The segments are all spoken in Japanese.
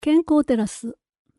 健康テラス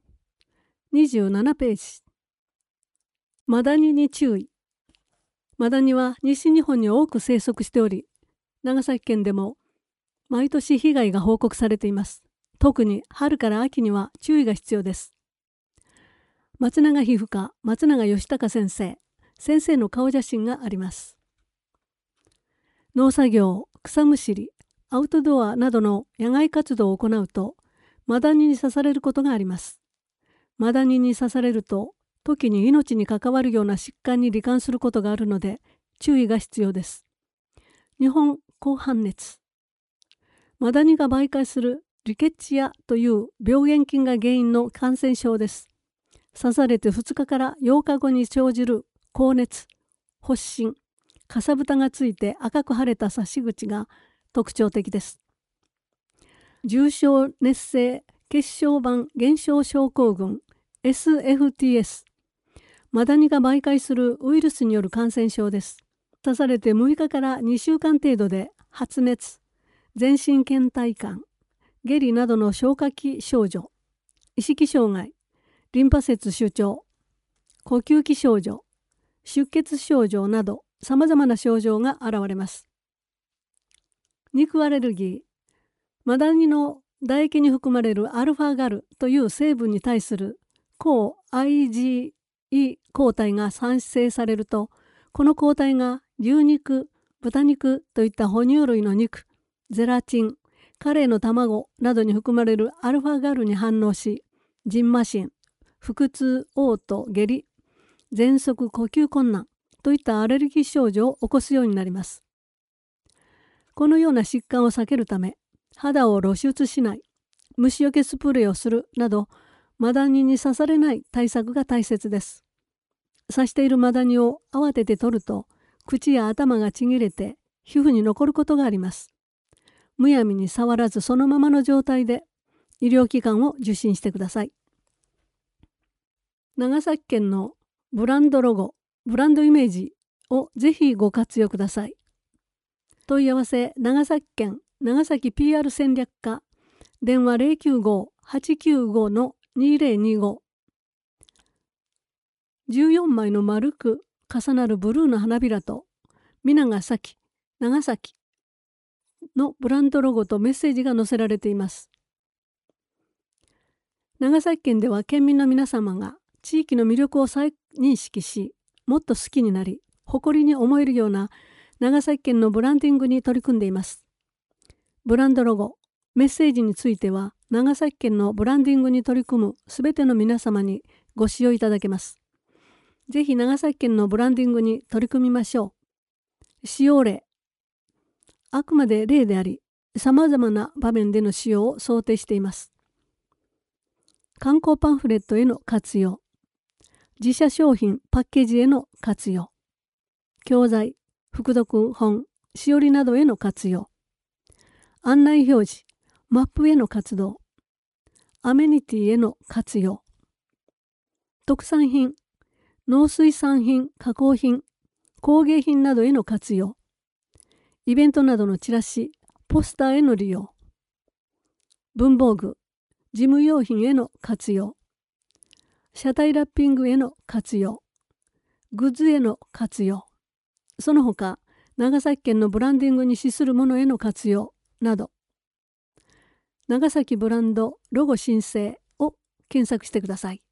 27ページ。マダニに注意。マダニは西日本に多く生息しており、長崎県でも毎年被害が報告されています。特に春から秋には注意が必要です。松永皮膚科松永義孝先生の顔写真があります。農作業、草むしり、アウトドアなどの野外活動を行うとマダニに刺されることがあります。マダニに刺されると時に命に関わるような疾患に罹患することがあるので注意が必要です。日本紅斑熱。マダニが媒介するリケッチアという病原菌が原因の感染症です。刺されて2日から8日後に生じる高熱、発疹、かさぶたがついて赤く腫れた刺し口が特徴的です。重症熱性血小板減少症候群 SFTS。マダニが媒介するウイルスによる感染症です。刺されて6日から2週間程度で発熱、全身倦怠感、下痢などの消化器症状、意識障害、リンパ節腫脹、呼吸器症状、出血症状などさまざまな症状が現れます。肉アレルギー。マダニの唾液に含まれるアルファガルという成分に対する抗 IgE 抗体が産生されると、この抗体が牛肉、豚肉といった哺乳類の肉、ゼラチン、カレイの卵などに含まれるアルファガルに反応し、じんましん、腹痛、嘔吐、下痢、喘息、呼吸困難といったアレルギー症状を起こすようになります。このような疾患を避けるため、肌を露出しない、虫除けスプレーをするなど、マダニに刺されない対策が大切です。刺しているマダニを慌てて取ると、口や頭がちぎれて皮膚に残ることがあります。むやみに触らずそのままの状態で医療機関を受診してください。長崎県のブランドロゴ、ブランドイメージをぜひご活用ください。問い合わせ長崎県長崎 PR 戦略課電話 095-895-2025。 14枚の丸く重なるブルーの花びらと長崎のブランドロゴとメッセージが載せられています。長崎県では県民の皆様が地域の魅力を再認識し、もっと好きになり誇りに思えるような長崎県のブランディングに取り組んでいます。ブランドロゴ、メッセージについては長崎県のブランディングに取り組むすべての皆様にご使用いただけます。ぜひ長崎県のブランディングに取り組みましょう。使用例。あくまで例であり、さまざまな場面での使用を想定しています。観光パンフレットへの活用。自社商品パッケージへの活用。教材、副読本、しおりなどへの活用。案内表示、マップへの活動。アメニティへの活用。特産品、農水産品、加工品、工芸品などへの活用。イベントなどのチラシ、ポスターへの利用。文房具、事務用品への活用。車体ラッピングへの活用。グッズへの活用。その他、長崎県のブランディングに資するものへの活用など、長崎ブランドロゴ申請を検索してください。